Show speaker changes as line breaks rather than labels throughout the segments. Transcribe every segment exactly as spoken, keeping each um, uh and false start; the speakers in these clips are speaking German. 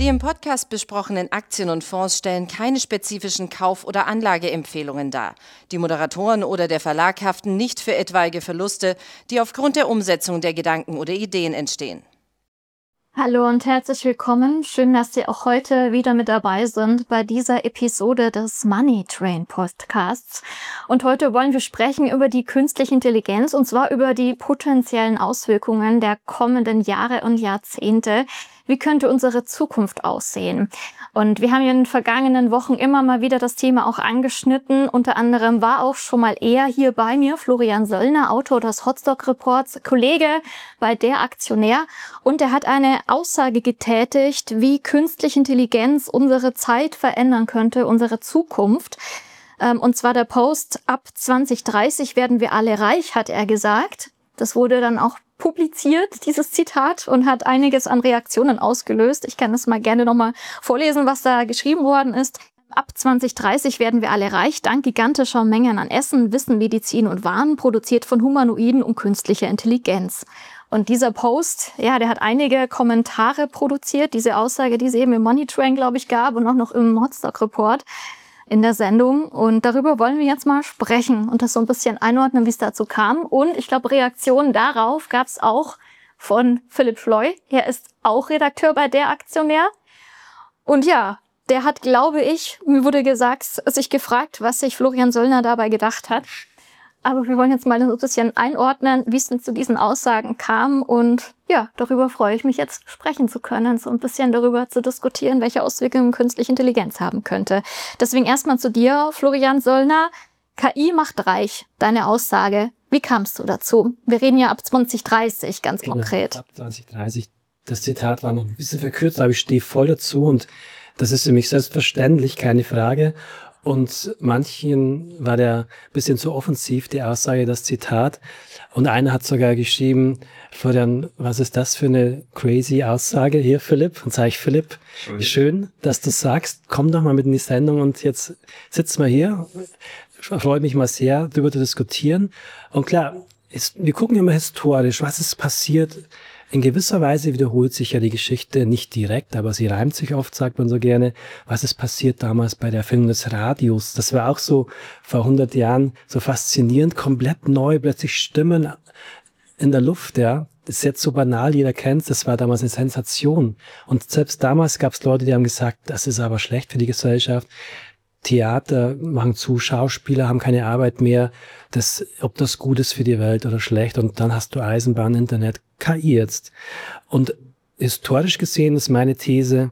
Die im Podcast besprochenen Aktien und Fonds stellen keine spezifischen Kauf- oder Anlageempfehlungen dar. Die Moderatoren oder der Verlag haften nicht für etwaige Verluste, die aufgrund der Umsetzung der Gedanken oder Ideen entstehen.
Hallo und herzlich willkommen. Schön, dass Sie auch heute wieder mit dabei sind bei dieser Episode des Money Train Podcasts. Und heute wollen wir sprechen über die künstliche Intelligenz und zwar über die potenziellen Auswirkungen der kommenden Jahre und Jahrzehnte. Wie könnte unsere Zukunft aussehen? Und wir haben ja in den vergangenen Wochen immer mal wieder das Thema auch angeschnitten. Unter anderem war auch schon mal er hier bei mir, Florian Söllner, Autor des Hotstock Reports, Kollege bei der Aktionär. Und er hat eine Aussage getätigt, wie künstliche Intelligenz unsere Zeit verändern könnte, unsere Zukunft. Und zwar der Post, ab zwanzig dreißig werden wir alle reich, hat er gesagt. Das wurde dann auch publiziert, dieses Zitat, und hat einiges an Reaktionen ausgelöst. Ich kann das mal gerne nochmal vorlesen, was da geschrieben worden ist. Ab zwanzig dreißig werden wir alle reich, dank gigantischer Mengen an Essen, Wissen, Medizin und Waren, produziert von Humanoiden und künstlicher Intelligenz. Und dieser Post, ja, der hat einige Kommentare produziert, diese Aussage, die es eben im Money Train, glaube ich, gab und auch noch im Hotstock Report in der Sendung. Und darüber wollen wir jetzt mal sprechen und das so ein bisschen einordnen, wie es dazu kam. Und ich glaube, Reaktionen darauf gab es auch von Philipp Schleu. Er ist auch Redakteur bei der Aktionär. Und ja, der hat, glaube ich, mir wurde gesagt, sich gefragt, was sich Florian Söllner dabei gedacht hat. Aber wir wollen jetzt mal so ein bisschen einordnen, wie es denn zu diesen Aussagen kam. Und ja, darüber freue ich mich jetzt sprechen zu können, so ein bisschen darüber zu diskutieren, welche Auswirkungen künstliche Intelligenz haben könnte. Deswegen erstmal zu dir, Florian Söllner. K I macht reich, deine Aussage. Wie kamst du dazu? Wir reden ja ab zwanzig dreißig, ganz
genau,
konkret.
Ab zwanzig dreißig. Das Zitat war noch ein bisschen verkürzt, aber ich stehe voll dazu und das ist für mich selbstverständlich, keine Frage. Und manchen war der ein bisschen zu offensiv, die Aussage, das Zitat. Und einer hat sogar geschrieben, Florian, was ist das für eine crazy Aussage hier, Philipp? Und sage ich, Philipp, schön, dass du sagst, komm doch mal mit in die Sendung und jetzt sitzen wir hier. Ich freue mich mal sehr, darüber zu diskutieren. Und klar, ist, wir gucken immer historisch, was ist passiert. In gewisser Weise wiederholt sich ja die Geschichte nicht direkt, aber sie reimt sich oft, sagt man so gerne. Was ist passiert damals bei der Erfindung des Radios? Das war auch so vor hundert Jahren so faszinierend, komplett neu, plötzlich Stimmen in der Luft, ja. Das ist jetzt so banal, jeder kennt, das war damals eine Sensation. Und selbst damals gab es Leute, die haben gesagt, das ist aber schlecht für die Gesellschaft. Theater machen zu, Schauspieler haben keine Arbeit mehr, das, ob das gut ist für die Welt oder schlecht. Und dann hast du Eisenbahn, Internet, K I jetzt. Und historisch gesehen ist meine These,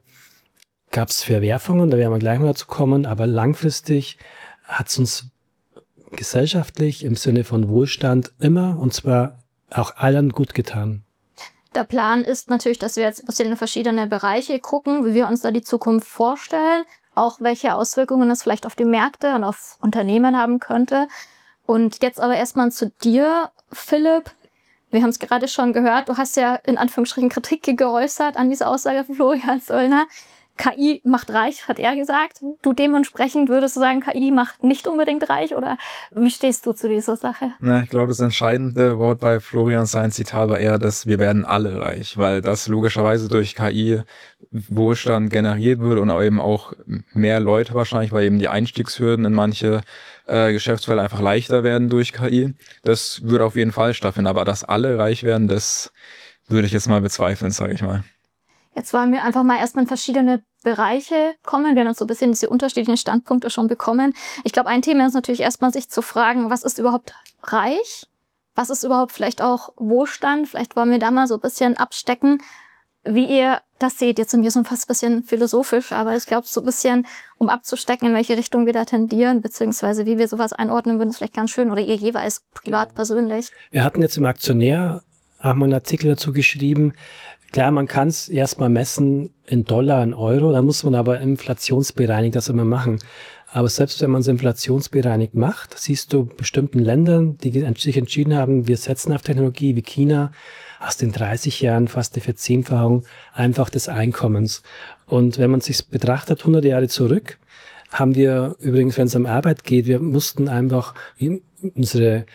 gab es Verwerfungen, da werden wir gleich mal dazu kommen, aber langfristig hat es uns gesellschaftlich im Sinne von Wohlstand immer, und zwar auch allen, gut getan.
Der Plan ist natürlich, dass wir jetzt ein bisschen in verschiedene Bereiche gucken, wie wir uns da die Zukunft vorstellen, auch welche Auswirkungen es vielleicht auf die Märkte und auf Unternehmen haben könnte. Und jetzt aber erstmal zu dir, Philipp. Wir haben es gerade schon gehört, du hast ja in Anführungsstrichen Kritik geäußert an dieser Aussage von Florian Söllner. K I macht reich, hat er gesagt. Du dementsprechend würdest du sagen, K I macht nicht unbedingt reich, oder wie stehst du zu dieser Sache?
Na, ich glaube, das entscheidende Wort bei Florian sein Zitat war eher, dass wir werden alle reich, weil das logischerweise durch K I Wohlstand generiert wird und eben auch mehr Leute wahrscheinlich, weil eben die Einstiegshürden in manche äh, Geschäftsfelder einfach leichter werden durch K I. Das würde auf jeden Fall stattfinden, aber dass alle reich werden, das würde ich jetzt mal bezweifeln, sage ich mal.
Jetzt wollen wir einfach mal erstmal in verschiedene Bereiche kommen. Wir haben uns so ein bisschen diese unterschiedlichen Standpunkte schon bekommen. Ich glaube, ein Thema ist natürlich erstmal sich zu fragen, was ist überhaupt reich? Was ist überhaupt vielleicht auch Wohlstand? Vielleicht wollen wir da mal so ein bisschen abstecken, wie ihr das seht. Jetzt sind wir so fast ein bisschen philosophisch, aber ich glaube, so ein bisschen, um abzustecken, in welche Richtung wir da tendieren, beziehungsweise wie wir sowas einordnen würden, ist vielleicht ganz schön. Oder ihr jeweils privat, persönlich.
Wir hatten jetzt im Aktionär, haben wir einen Artikel dazu geschrieben. Klar, man kann es erstmal messen in Dollar, in Euro, dann muss man aber inflationsbereinigt das immer machen. Aber selbst wenn man es inflationsbereinigt macht, siehst du bestimmten Ländern, die sich entschieden haben, wir setzen auf Technologie wie China, aus den dreißig Jahren fast eine Verzehnfachung einfach des Einkommens. Und wenn man sich betrachtet, hundert Jahre zurück, haben wir übrigens, wenn es um Arbeit geht, wir mussten einfach unsere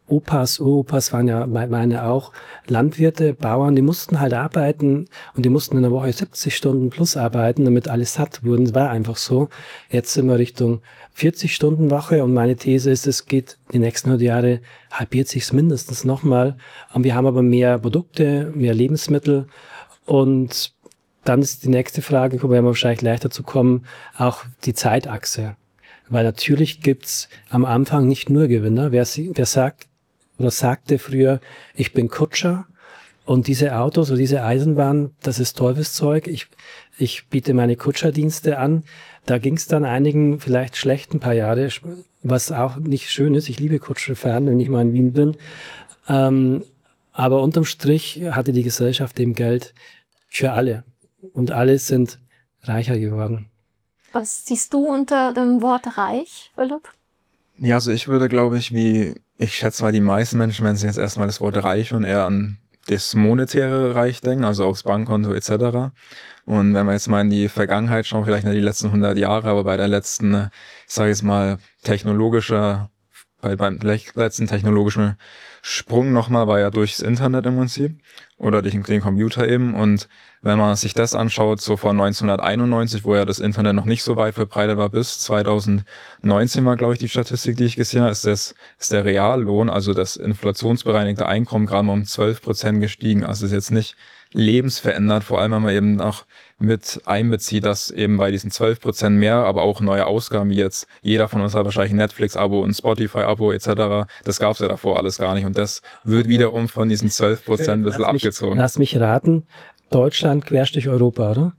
Opas, Uropas waren ja meine auch Landwirte, Bauern, die mussten halt arbeiten und die mussten in der Woche siebzig Stunden plus arbeiten, damit alle satt wurden. Das war einfach so. Jetzt sind wir Richtung vierzig Stunden Woche und meine These ist, es geht die nächsten hundert Jahre, halbiert sich's mindestens nochmal. Und wir haben aber mehr Produkte, mehr Lebensmittel und dann ist die nächste Frage, wo wir wahrscheinlich leichter zu kommen, auch die Zeitachse. Weil natürlich gibt's am Anfang nicht nur Gewinner. Wer, wer sagt oder sagte früher, ich bin Kutscher und diese Autos oder diese Eisenbahn, das ist Teufelszeug. Ich, ich biete meine Kutscherdienste an. Da ging's dann einigen vielleicht schlecht ein paar Jahre, was auch nicht schön ist. Ich liebe Kutscherfahren, wenn ich mal in Wien bin. Ähm, aber unterm Strich hatte die Gesellschaft eben Geld für alle. Und alle sind reicher geworden.
Was siehst du unter dem Wort reich, Philipp?
Ja, also ich würde, glaube ich, wie, ich schätze mal, die meisten Menschen, wenn sie jetzt erstmal das Wort reich und eher an das monetäre Reich denken, also aufs Bankkonto et cetera. Und wenn wir jetzt mal in die Vergangenheit schauen, vielleicht nicht die letzten hundert Jahre, aber bei der letzten, ich sage jetzt mal, technologischer, bei, beim letzten technologischen Sprung nochmal war ja durchs Internet im Prinzip oder durch den Computer eben. Und wenn man sich das anschaut, so von neunzehnhunderteinundneunzig, wo ja das Internet noch nicht so weit verbreitet war, bis zweitausendneunzehn war, glaube ich, die Statistik, die ich gesehen habe, ist, das, ist der Reallohn, also das inflationsbereinigte Einkommen, gerade mal um zwölf Prozent gestiegen. Also ist jetzt nicht lebensverändert, vor allem wenn man eben auch mit einbezieht, dass eben bei diesen zwölf Prozent mehr, aber auch neue Ausgaben, wie jetzt jeder von uns hat wahrscheinlich ein Netflix-Abo, ein Spotify-Abo et cetera. Das gab es ja davor alles gar nicht und das wird wiederum von diesen zwölf Prozent ein bisschen lass mich, abgezogen.
Lass mich raten, Deutschland querstrich Europa, oder?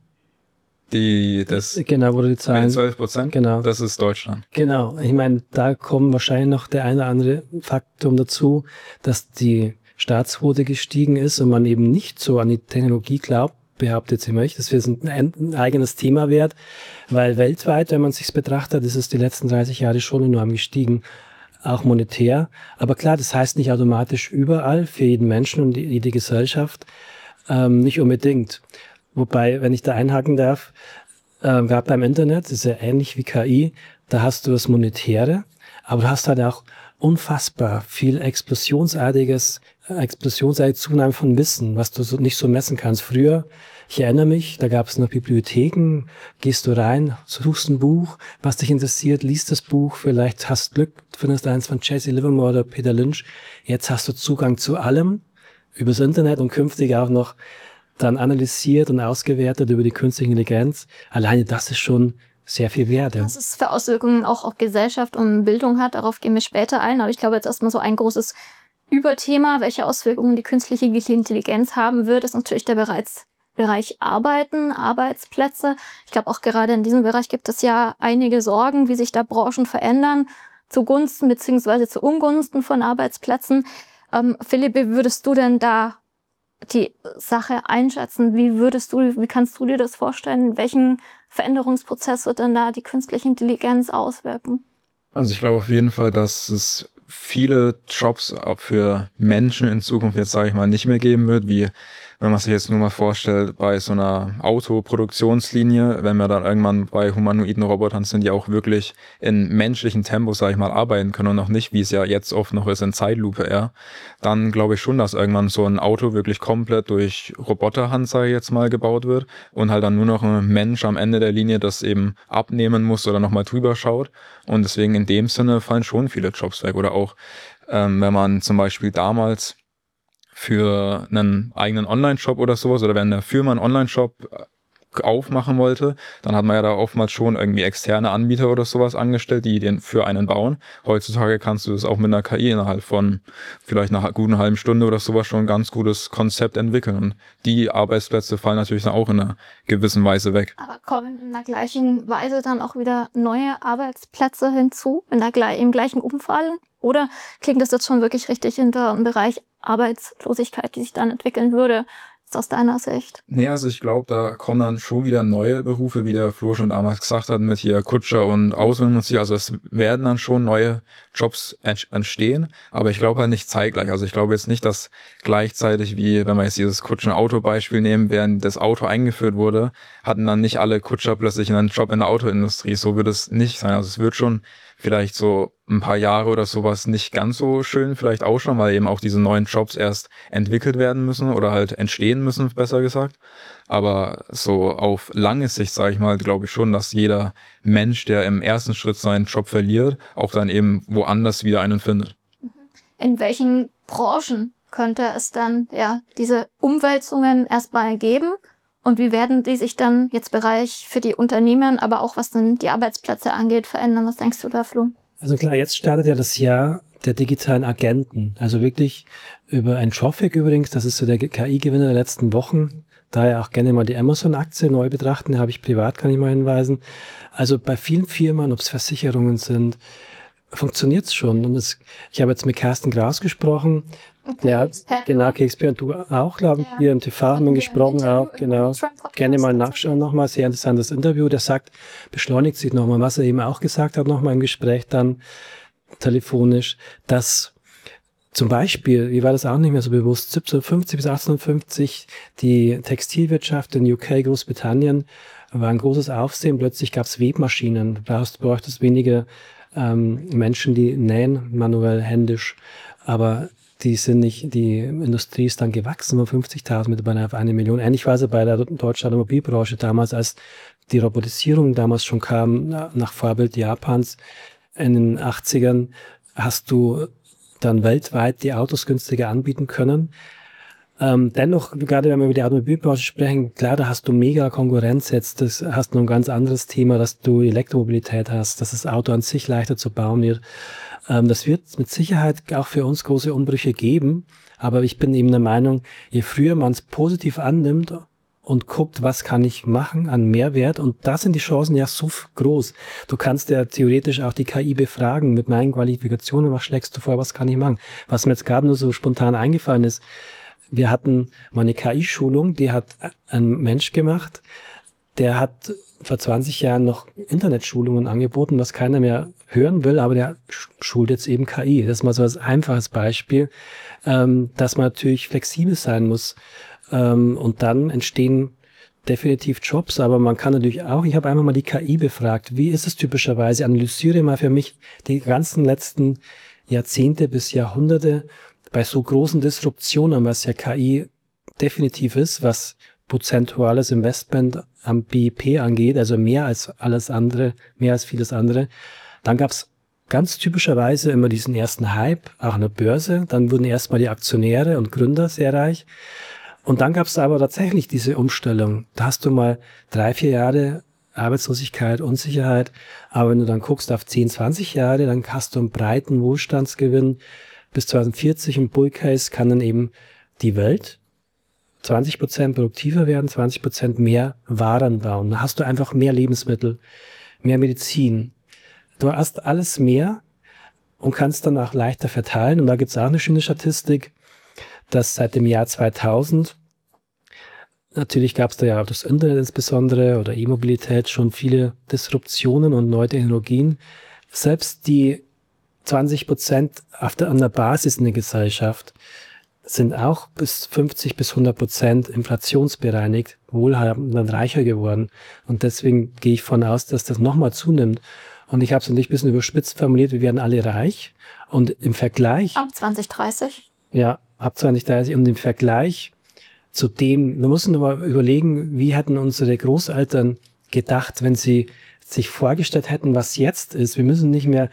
Die, das,
genau, wo die Zahlen,
zwölf Prozent,
genau.
Das ist Deutschland.
Genau, ich meine, da kommen wahrscheinlich noch der eine oder andere Faktum dazu, dass die Staatsquote gestiegen ist und man eben nicht so an die Technologie glaubt, behauptet sie möchte. Das ist ein, ein eigenes Thema wert, weil weltweit, wenn man sich's betrachtet, ist es die letzten dreißig Jahre schon enorm gestiegen, auch monetär. Aber klar, das heißt nicht automatisch überall, für jeden Menschen und jede Gesellschaft, ähm, nicht unbedingt. Wobei, wenn ich da einhaken darf, äh, gerade beim Internet, das ist ja ähnlich wie K I, da hast du das Monetäre, aber du hast halt auch unfassbar viel explosionsartiges, explosionsartige Zunahme von Wissen, was du so nicht so messen kannst. Früher, ich erinnere mich, da gab es noch Bibliotheken, gehst du rein, suchst ein Buch, was dich interessiert, liest das Buch, vielleicht hast Glück, findest eins von Jesse Livermore oder Peter Lynch. Jetzt hast du Zugang zu allem übers Internet und künftig auch noch dann analysiert und ausgewertet über die künstliche Intelligenz. Alleine das ist schon sehr viel wert. Ja.
Was es für Auswirkungen auch auf Gesellschaft und Bildung hat, darauf gehen wir später ein. Aber ich glaube jetzt erstmal so ein großes Überthema, welche Auswirkungen die künstliche Intelligenz haben wird, ist natürlich der bereits Bereich Arbeiten, Arbeitsplätze. Ich glaube auch gerade in diesem Bereich gibt es ja einige Sorgen, wie sich da Branchen verändern, zugunsten bzw. zu Ungunsten von Arbeitsplätzen. Ähm, Philipp, wie würdest du denn da die Sache einschätzen? Wie würdest du, wie kannst du dir das vorstellen? Welchen Veränderungsprozess wird denn da die künstliche Intelligenz auswirken?
Also ich glaube auf jeden Fall, dass es viele Jobs auch für Menschen in Zukunft jetzt, sage ich mal, nicht mehr geben wird, wie wenn man sich jetzt nur mal vorstellt, bei so einer Autoproduktionslinie, wenn wir dann irgendwann bei humanoiden Robotern sind, die auch wirklich in menschlichen Tempo, sage ich mal, arbeiten können und noch nicht, wie es ja jetzt oft noch ist, in Zeitlupe eher, dann glaube ich schon, dass irgendwann so ein Auto wirklich komplett durch Roboterhand, sage ich jetzt mal, gebaut wird und halt dann nur noch ein Mensch am Ende der Linie das eben abnehmen muss oder nochmal drüber schaut. Und deswegen in dem Sinne fallen schon viele Jobs weg. Oder auch, ähm, wenn man zum Beispiel damals für einen eigenen Online-Shop oder sowas oder wenn eine Firma einen Online-Shop aufmachen wollte, dann hat man ja da oftmals schon irgendwie externe Anbieter oder sowas angestellt, die den für einen bauen. Heutzutage kannst du das auch mit einer K I innerhalb von vielleicht einer guten halben Stunde oder sowas schon ein ganz gutes Konzept entwickeln. Und die Arbeitsplätze fallen natürlich dann auch in einer gewissen Weise weg.
Aber kommen in der gleichen Weise dann auch wieder neue Arbeitsplätze hinzu, in der, im gleichen Umfang? Oder klingt das jetzt schon wirklich richtig hinter im Bereich Arbeitslosigkeit, die sich dann entwickeln würde? Ist aus deiner Sicht?
Nee, also ich glaube, da kommen dann schon wieder neue Berufe, wie der Flo schon damals gesagt hat, mit hier Kutscher und Ausbildung. Also es werden dann schon neue Jobs entstehen, aber ich glaube halt nicht zeitgleich. Also ich glaube jetzt nicht, dass gleichzeitig, wie wenn wir jetzt dieses Kutschen-Auto-Beispiel nehmen, während das Auto eingeführt wurde, hatten dann nicht alle Kutscher plötzlich einen Job in der Autoindustrie. So wird es nicht sein. Also es wird schon vielleicht so ein paar Jahre oder sowas nicht ganz so schön vielleicht ausschauen, weil eben auch diese neuen Jobs erst entwickelt werden müssen oder halt entstehen müssen, besser gesagt. Aber so auf lange Sicht, sage ich mal, glaube ich schon, dass jeder Mensch, der im ersten Schritt seinen Job verliert, auch dann eben woanders wieder einen findet.
In welchen Branchen könnte es dann ja diese Umwälzungen erstmal geben? Und wie werden die sich dann jetzt Bereich für die Unternehmen, aber auch was dann die Arbeitsplätze angeht, verändern? Was denkst du da, Flo?
Also klar, jetzt startet ja das Jahr der digitalen Agenten. Also wirklich über ein Traffic übrigens, das ist so der K I-Gewinner der letzten Wochen. Daher auch gerne mal die Amazon-Aktie neu betrachten, habe ich privat, kann ich mal hinweisen. Also bei vielen Firmen, ob es Versicherungen sind, funktioniert es schon. Und es, ich habe jetzt mit Carsten Graus gesprochen, der hat, genau, K X P und du auch, glaube ich, hier im T V haben wir gesprochen, auch, genau. Gerne mal nachschauen nochmal, sehr interessantes Interview. Der sagt, beschleunigt sich nochmal, was er eben auch gesagt hat, nochmal im Gespräch dann telefonisch, dass zum Beispiel, wie war das auch nicht mehr so bewusst, siebzehnhundertfünfzig bis achtzehnhundertfünfzig, die Textilwirtschaft in U K, Großbritannien, war ein großes Aufsehen. Plötzlich gab es Webmaschinen. Du brauchst, bräuchtest weniger ähm, Menschen, die nähen, manuell, händisch. Aber die sind nicht, die Industrie ist dann gewachsen von fünfzigtausend Mitarbeiter auf eine Million. Ähnlich war es bei der deutschen Automobilbranche damals, als die Robotisierung damals schon kam, nach Vorbild Japans in den achtzigern, hast du dann weltweit die Autos günstiger anbieten können. Ähm, dennoch, gerade wenn wir über die Automobilbranche sprechen, klar, da hast du mega Konkurrenz jetzt, das hast du ein ganz anderes Thema, dass du Elektromobilität hast, dass das Auto an sich leichter zu bauen wird. Ähm, das wird mit Sicherheit auch für uns große Umbrüche geben, aber ich bin eben der Meinung, je früher man es positiv annimmt und guckt, was kann ich machen an Mehrwert, und da sind die Chancen ja so groß. Du kannst ja theoretisch auch die K I befragen mit meinen Qualifikationen, was schlägst du vor, was kann ich machen? Was mir jetzt gerade nur so spontan eingefallen ist, wir hatten mal eine K I-Schulung, die hat ein Mensch gemacht, der hat vor zwanzig Jahren noch Internetschulungen angeboten, was keiner mehr hören will, aber der schult jetzt eben K I. Das ist mal so ein einfaches Beispiel, ähm, dass man natürlich flexibel sein muss. Ähm, und dann entstehen definitiv Jobs, aber man kann natürlich auch, ich habe einmal mal die K I befragt, wie ist es typischerweise, analysiere mal für mich die ganzen letzten Jahrzehnte bis Jahrhunderte bei so großen Disruptionen, was ja K I definitiv ist, was prozentuales Investment am B I P angeht, also mehr als alles andere, mehr als vieles andere, dann gab es ganz typischerweise immer diesen ersten Hype, auch an der Börse, dann wurden erstmal die Aktionäre und Gründer sehr reich, und dann gab es aber tatsächlich diese Umstellung. Da hast du mal drei, vier Jahre Arbeitslosigkeit, Unsicherheit, aber wenn du dann guckst auf zehn, zwanzig Jahre, dann hast du einen breiten Wohlstandsgewinn. Bis zweitausendvierzig im Bullcase kann dann eben die Welt zwanzig Prozent produktiver werden, zwanzig Prozent mehr Waren bauen. Da hast du einfach mehr Lebensmittel, mehr Medizin. Du hast alles mehr und kannst dann auch leichter verteilen. Und da gibt es auch eine schöne Statistik, dass seit dem Jahr zweitausend, natürlich gab es da ja auch das Internet insbesondere oder E-Mobilität, schon viele Disruptionen und neue Technologien. Selbst die zwanzig Prozent auf der, an der Basis in der Gesellschaft sind auch bis fünfzig bis hundert Prozent inflationsbereinigt, wohlhabend und reicher geworden. Und deswegen gehe ich von aus, dass das nochmal zunimmt. Und ich habe es natürlich ein bisschen überspitzt formuliert, wir werden alle reich. Und im Vergleich...
Ab zwanzig dreißig?
Ja, ab zwanzig dreißig. Und im Vergleich zu dem, wir müssen mal überlegen, wie hätten unsere Großeltern gedacht, wenn sie sich vorgestellt hätten, was jetzt ist. Wir müssen nicht mehr...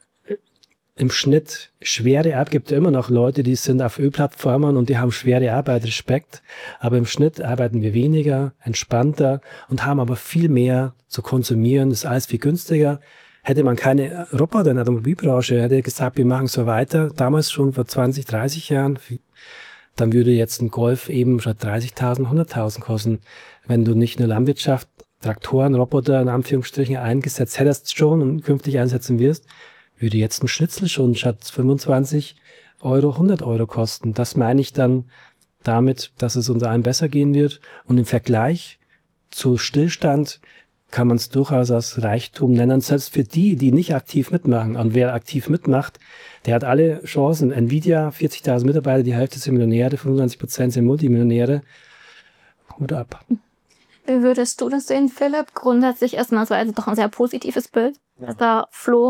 Im Schnitt schwere Arbeit, gibt ja immer noch Leute, die sind auf Ölplattformen und die haben schwere Arbeit, Respekt. Aber im Schnitt arbeiten wir weniger, entspannter und haben aber viel mehr zu konsumieren. Das ist alles viel günstiger. Hätte man keine Roboter in der Automobilbranche, hätte gesagt, wir machen so weiter, damals schon vor zwanzig, dreißig Jahren, dann würde jetzt ein Golf eben statt dreißigtausend, hunderttausend kosten. Wenn du nicht nur Landwirtschaft, Traktoren, Roboter in Anführungsstrichen eingesetzt hättest schon und künftig einsetzen wirst, würde jetzt ein Schnitzel schon statt fünfundzwanzig Euro hundert Euro kosten. Das meine ich dann damit, dass es uns allen besser gehen wird. Und im Vergleich zu Stillstand kann man es durchaus als Reichtum nennen, selbst für die, die nicht aktiv mitmachen. Und wer aktiv mitmacht, der hat alle Chancen. Nvidia, vierzigtausend Mitarbeiter, die Hälfte sind Millionäre, fünfundzwanzig Prozent sind Multimillionäre. Hut ab.
Wie würdest du das sehen, Philipp? Grundsätzlich erstmal so, also doch ein sehr positives Bild, dass da Flo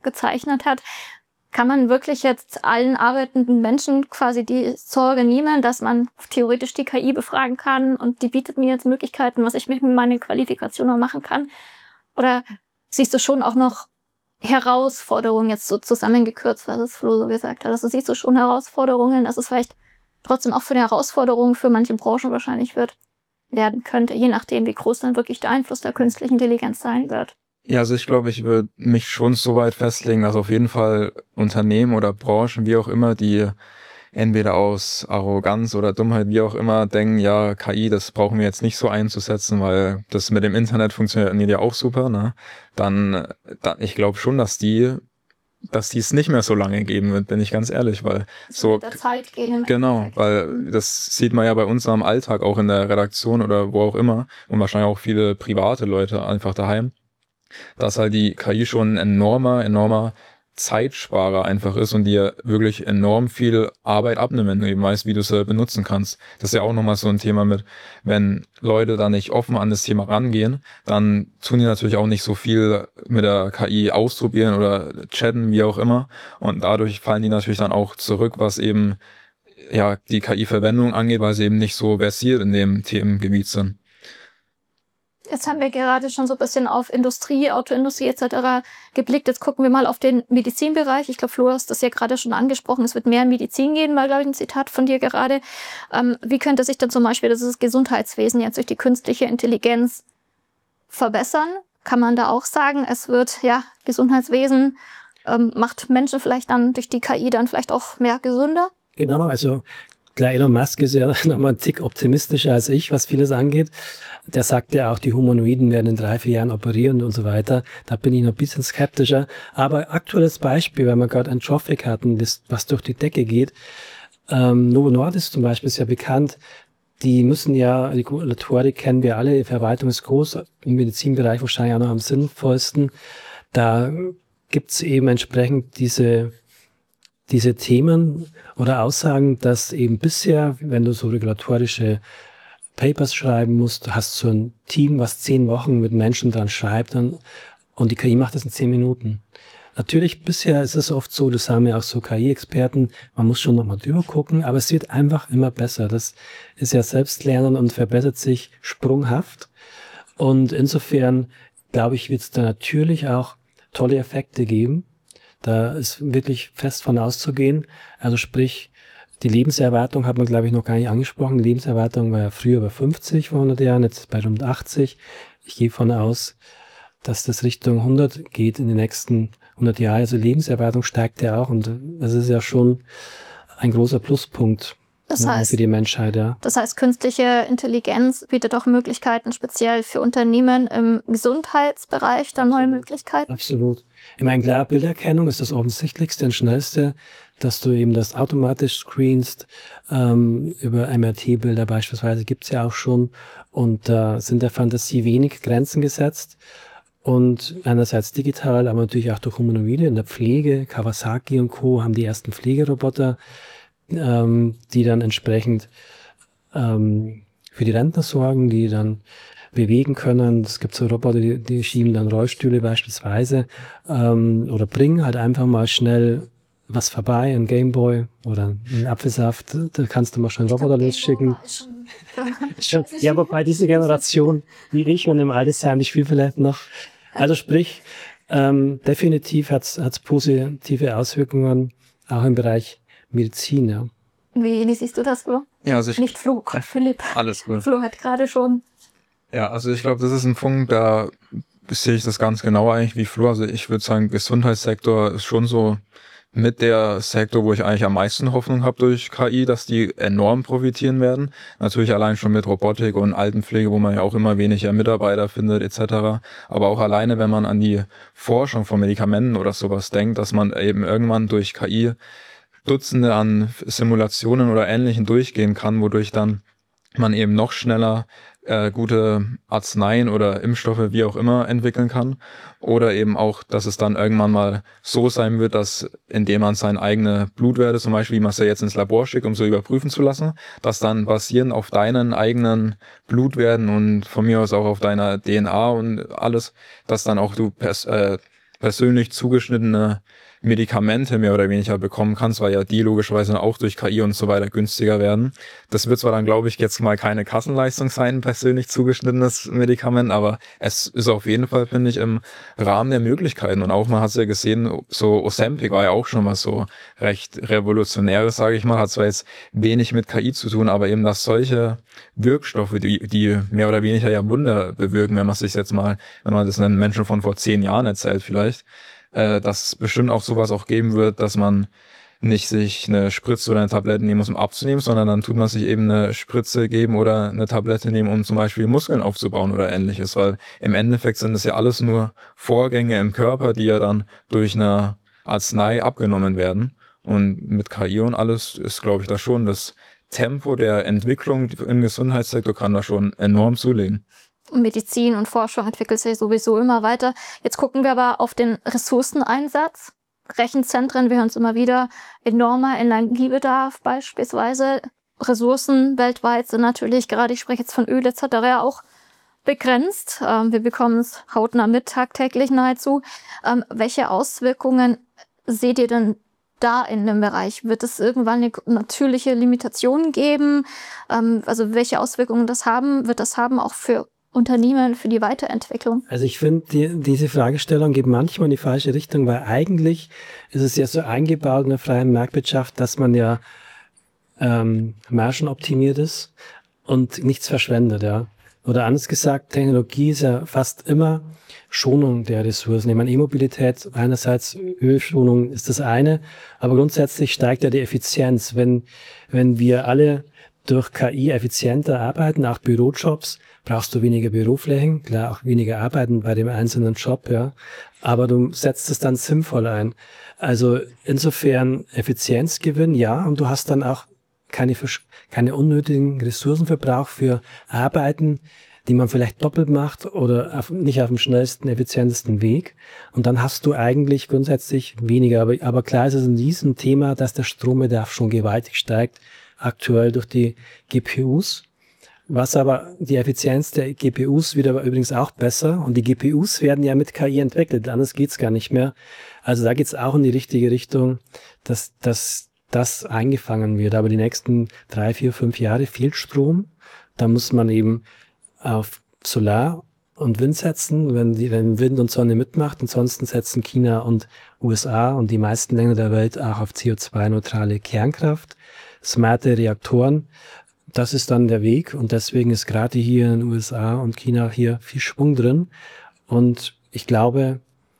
gezeichnet hat. Kann man wirklich jetzt allen arbeitenden Menschen quasi die Sorge nehmen, dass man theoretisch die K I befragen kann und die bietet mir jetzt Möglichkeiten, was ich mit meiner Qualifikation noch machen kann? Oder siehst du schon auch noch Herausforderungen, jetzt so zusammengekürzt, was es Flo so gesagt hat? Also siehst du schon Herausforderungen, dass es vielleicht trotzdem auch für eine Herausforderung für manche Branchen wahrscheinlich wird, werden könnte, je nachdem, wie groß dann wirklich der Einfluss der künstlichen Intelligenz sein wird?
Ja, also ich glaube, ich würde mich schon so weit festlegen, dass auf jeden Fall Unternehmen oder Branchen, wie auch immer, die entweder aus Arroganz oder Dummheit, wie auch immer, denken, ja, K I, das brauchen wir jetzt nicht so einzusetzen, weil das mit dem Internet funktioniert ja auch super, ne? Dann, dann ich glaube schon, dass die, dass die es nicht mehr so lange geben wird, bin ich ganz ehrlich, weil so,
Mit der Zeit gehen.
genau, weil das sieht man ja bei uns am Alltag, auch in der Redaktion oder wo auch immer und wahrscheinlich auch viele private Leute einfach daheim, dass halt die K I schon ein enormer, enormer Zeitsparer einfach ist und dir wirklich enorm viel Arbeit abnimmt, wenn du eben weißt, wie du sie benutzen kannst. Das ist ja auch nochmal so ein Thema mit, wenn Leute da nicht offen an das Thema rangehen, dann tun die natürlich auch nicht so viel mit der K I ausprobieren oder chatten, wie auch immer. Und dadurch fallen die natürlich dann auch zurück, was eben ja die K I-Verwendung angeht, weil sie eben nicht so versiert in dem Themengebiet sind.
Jetzt haben wir gerade schon so ein bisschen auf Industrie, Autoindustrie et cetera geblickt. Jetzt gucken wir mal auf den Medizinbereich. Ich glaube, Flo hast das ja gerade schon angesprochen. Es wird mehr in Medizin gehen, war, glaube ich, ein Zitat von dir gerade. Ähm, wie könnte sich dann zum Beispiel das Gesundheitswesen jetzt durch die künstliche Intelligenz verbessern? Kann man da auch sagen, es wird, ja, Gesundheitswesen ähm, macht Menschen vielleicht dann durch die K I dann vielleicht auch mehr gesünder?
Genau, also klar, Elon Musk ist ja nochmal ein Tick optimistischer als ich, was vieles angeht. Der sagt ja auch, die Humanoiden werden in drei, vier Jahren operieren und so weiter. Da bin ich noch ein bisschen skeptischer. Aber aktuelles Beispiel, weil wir gerade ein Traffic hatten, das, was durch die Decke geht. Ähm, Novo Nordisk zum Beispiel ist ja bekannt. Die müssen ja, die Regulatorik kennen wir alle, die Verwaltung ist groß, im Medizinbereich wahrscheinlich auch noch am sinnvollsten. Da gibt's eben entsprechend diese diese Themen oder Aussagen, dass eben bisher, wenn du so regulatorische Papers schreiben musst, hast du so ein Team, was zehn Wochen mit Menschen dran schreibt dann, und die K I macht das in zehn Minuten. Natürlich, bisher ist es oft so, das haben ja auch so K I-Experten, man muss schon nochmal drüber gucken, aber es wird einfach immer besser. Das ist ja Selbstlernen und verbessert sich sprunghaft. Und insofern, glaube ich, wird es da natürlich auch tolle Effekte geben. Da ist wirklich fest von auszugehen. Also sprich, die Lebenserwartung hat man, glaube ich, noch gar nicht angesprochen. Die Lebenserwartung war ja früher bei fünfzig vor hundert Jahren, jetzt bei rund achtzig. Ich gehe davon aus, dass das Richtung hundert geht in den nächsten hundert Jahren. Also Lebenserwartung steigt ja auch und das ist ja schon ein großer Pluspunkt. Das heißt, für die Menschheit, ja.
Das heißt, künstliche Intelligenz bietet auch Möglichkeiten, speziell für Unternehmen im Gesundheitsbereich, dann neue Möglichkeiten.
Absolut. Ich meine, klar, Bilderkennung ist das offensichtlichste und schnellste, dass du eben das automatisch screenst, ähm, über M R T-Bilder beispielsweise gibt's ja auch schon, und da äh, sind der Fantasie wenig Grenzen gesetzt. Und einerseits digital, aber natürlich auch durch Humanoide in der Pflege. Kawasaki und Co. haben die ersten Pflegeroboter, ähm, die dann entsprechend ähm, für die Rentner sorgen, die dann bewegen können. Es gibt so Roboter, die, die schieben dann Rollstühle beispielsweise, ähm, oder bringen halt einfach mal schnell was vorbei, ein Gameboy oder ein Apfelsaft, da kannst du mal schon einen Roboter losschicken. Schon, ja, wobei diese Generation, wie ich und im Altersheim, ich spiele vielleicht noch. Also sprich, ähm, definitiv hat es positive Auswirkungen, auch im Bereich Medizin, ja.
Wie, wie siehst du das, Flo?
Ja, also ich,
Nicht Flo, Philipp.
Alles gut.
Flo hat gerade schon.
Ja, also ich glaube, das ist ein Punkt, da sehe ich das ganz genau eigentlich wie Flo. Also ich würde sagen, Gesundheitssektor ist schon so mit der Sektor, wo ich eigentlich am meisten Hoffnung habe durch K I, dass die enorm profitieren werden. Natürlich allein schon mit Robotik und Altenpflege, wo man ja auch immer weniger Mitarbeiter findet et cetera. Aber auch alleine, wenn man an die Forschung von Medikamenten oder sowas denkt, dass man eben irgendwann durch K I Dutzende an Simulationen oder Ähnlichem durchgehen kann, wodurch dann man eben noch schneller äh, gute Arzneien oder Impfstoffe, wie auch immer, entwickeln kann. Oder eben auch, dass es dann irgendwann mal so sein wird, dass indem man seine eigene Blutwerte, zum Beispiel, wie man es ja jetzt ins Labor schickt, um so überprüfen zu lassen, dass dann basierend auf deinen eigenen Blutwerten und von mir aus auch auf deiner D N A und alles, dass dann auch du pers äh, persönlich zugeschnittene Medikamente mehr oder weniger bekommen kannst, weil ja die logischerweise auch durch K I und so weiter günstiger werden. Das wird zwar dann, glaube ich, jetzt mal keine Kassenleistung sein, persönlich zugeschnittenes Medikament, aber es ist auf jeden Fall, finde ich, im Rahmen der Möglichkeiten. Und auch, man hat es ja gesehen, so Ozempic war ja auch schon mal so recht revolutionäres, sage ich mal, hat zwar jetzt wenig mit K I zu tun, aber eben, dass solche Wirkstoffe, die, die mehr oder weniger ja Wunder bewirken, wenn man sich jetzt mal, wenn man das einen Menschen von vor zehn Jahren erzählt vielleicht, äh, dass es bestimmt auch sowas auch geben wird, dass man nicht sich eine Spritze oder eine Tablette nehmen muss, um abzunehmen, sondern dann tut man sich eben eine Spritze geben oder eine Tablette nehmen, um zum Beispiel Muskeln aufzubauen oder ähnliches, weil im Endeffekt sind es ja alles nur Vorgänge im Körper, die ja dann durch eine Arznei abgenommen werden. Und mit K I und alles ist, glaube ich, da schon das Tempo der Entwicklung im Gesundheitssektor kann da schon enorm zulegen.
Medizin und Forschung entwickelt sich sowieso immer weiter. Jetzt gucken wir aber auf den Ressourceneinsatz. Rechenzentren, wir hören es immer wieder, enormer Energiebedarf beispielsweise. Ressourcen weltweit sind natürlich, gerade ich spreche jetzt von Öl et cetera, auch begrenzt. Ähm, wir bekommen es hautnah mit, tagtäglich nahezu. Ähm, welche Auswirkungen seht ihr denn da in dem Bereich? Wird es irgendwann eine natürliche Limitation geben? Ähm, also welche Auswirkungen das haben, wird das haben auch für Unternehmen, für die Weiterentwicklung?
Also ich finde, die, diese Fragestellung geht manchmal in die falsche Richtung, weil eigentlich ist es ja so eingebaut in der freien Marktwirtschaft, dass man ja ähm, margenoptimiert ist und nichts verschwendet, ja. Oder anders gesagt, Technologie ist ja fast immer Schonung der Ressourcen. Ich meine, E-Mobilität, einerseits Ölschonung ist das eine, aber grundsätzlich steigt ja die Effizienz. Wenn, wenn wir alle durch K I effizienter arbeiten, auch Bürojobs, brauchst du weniger Büroflächen, klar auch weniger Arbeiten bei dem einzelnen Job, ja, aber du setzt es dann sinnvoll ein. Also insofern Effizienzgewinn, ja, und du hast dann auch keine, keine unnötigen Ressourcenverbrauch für Arbeiten, die man vielleicht doppelt macht oder auf, nicht auf dem schnellsten, effizientesten Weg. Und dann hast du eigentlich grundsätzlich weniger. Aber, aber klar ist es in diesem Thema, dass der Strombedarf schon gewaltig steigt, aktuell durch die G P Us. Was aber die Effizienz der G P Us wird aber übrigens auch besser. Und die G P Us werden ja mit K I entwickelt, anders geht's gar nicht mehr. Also da geht's auch in die richtige Richtung, dass, dass das eingefangen wird. Aber die nächsten drei, vier, fünf Jahre fehlt Strom. Da muss man eben auf Solar und Wind setzen, wenn die, wenn Wind und Sonne mitmacht. Ansonsten setzen China und U S A und die meisten Länder der Welt auch auf C O zwei neutrale Kernkraft, smarte Reaktoren. Das ist dann der Weg und deswegen ist gerade hier in den U S A und China hier viel Schwung drin. Und ich glaube,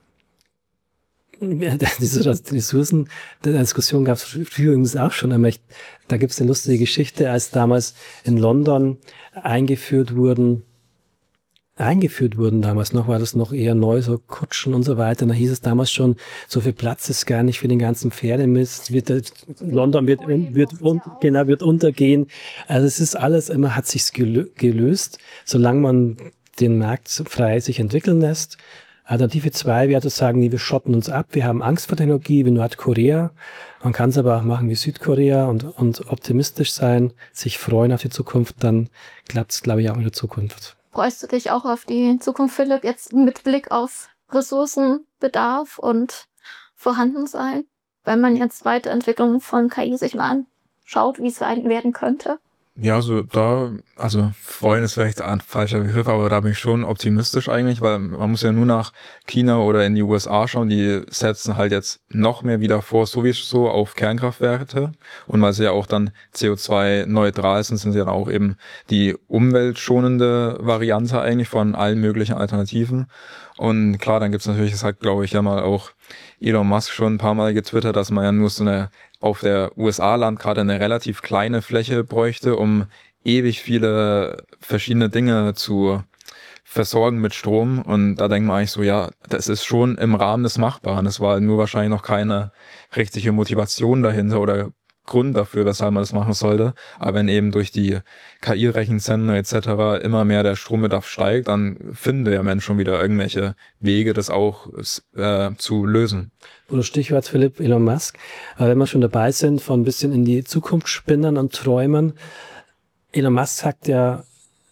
diese Ressourcen, die Diskussion gab es früher übrigens auch schon, aber ich, da gibt es eine lustige Geschichte, als damals in London eingeführt wurden, eingeführt wurden damals noch, war das noch eher neu, so Kutschen und so weiter. Da hieß es damals schon, so viel Platz ist gar nicht für den ganzen Pferdemist, wird, London wird, wird, un, genau, wird untergehen. Also es ist alles immer, hat sich's gelöst, solange man den Markt frei sich entwickeln lässt. Alternative zwei wäre zu sagen, nee, wir schotten uns ab, wir haben Angst vor Technologie wie Nordkorea. Man kann es aber auch machen wie Südkorea und, und optimistisch sein, sich freuen auf die Zukunft, dann klappt es, glaube ich, auch in der Zukunft.
Freust du dich auch auf die Zukunft, Philipp, jetzt mit Blick auf Ressourcenbedarf und Vorhandensein, wenn man jetzt Weiterentwicklungen von K I sich mal anschaut, wie es werden könnte?
Ja, also da, also freuen ist vielleicht ein falscher Begriff, aber da bin ich schon optimistisch eigentlich, weil man muss ja nur nach China oder in die U S A schauen, die setzen halt jetzt noch mehr wieder vor, sowieso auf Kernkraftwerke und weil sie ja auch dann C O zwei neutral sind, sind sie ja auch eben die umweltschonende Variante eigentlich von allen möglichen Alternativen. Und klar, dann gibt's natürlich, das hat glaube ich ja mal auch Elon Musk schon ein paar Mal getwittert, dass man ja nur so eine auf der U S A-Landkarte eine relativ kleine Fläche bräuchte, um ewig viele verschiedene Dinge zu versorgen mit Strom. Und da denkt man eigentlich so, ja, das ist schon im Rahmen des Machbaren. Es war nur wahrscheinlich noch keine richtige Motivation dahinter oder Grund dafür, weshalb man das machen sollte. Aber wenn eben durch die K I-Rechenzentren et cetera immer mehr der Strombedarf steigt, dann finden der Mensch schon wieder irgendwelche Wege, das auch äh, zu lösen.
Oder Stichwort Philipp, Elon Musk. Aber wenn wir schon dabei sind, von ein bisschen in die Zukunft spinnen und träumen. Elon Musk sagt ja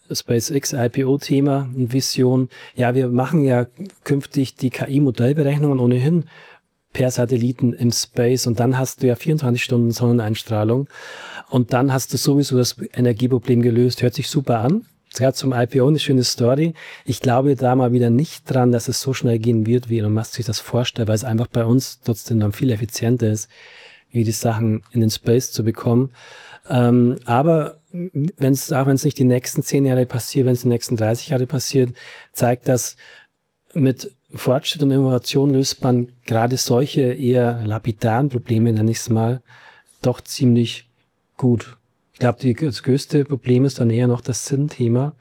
SpaceX I P O-Thema und Vision. Ja, wir machen ja künftig die K I-Modellberechnungen ohnehin per Satelliten im Space und dann hast du ja vierundzwanzig Stunden Sonneneinstrahlung und dann hast du sowieso das Energieproblem gelöst. Hört sich super an. Gerade zum I P O eine schöne Story. Ich glaube da mal wieder nicht dran, dass es so schnell gehen wird, wie Elon Musk sich das vorstellt, weil es einfach bei uns trotzdem dann viel effizienter ist, wie die Sachen in den Space zu bekommen. Ähm, aber wenn es, auch wenn es nicht die nächsten zehn Jahre passiert, wenn es die nächsten dreißig Jahre passiert, zeigt das, mit Fortschritt und Innovation löst man gerade solche eher lapidaren Probleme, nenne ich es mal, doch ziemlich gut. Ich glaube, das größte Problem ist dann eher noch das Sinnthema.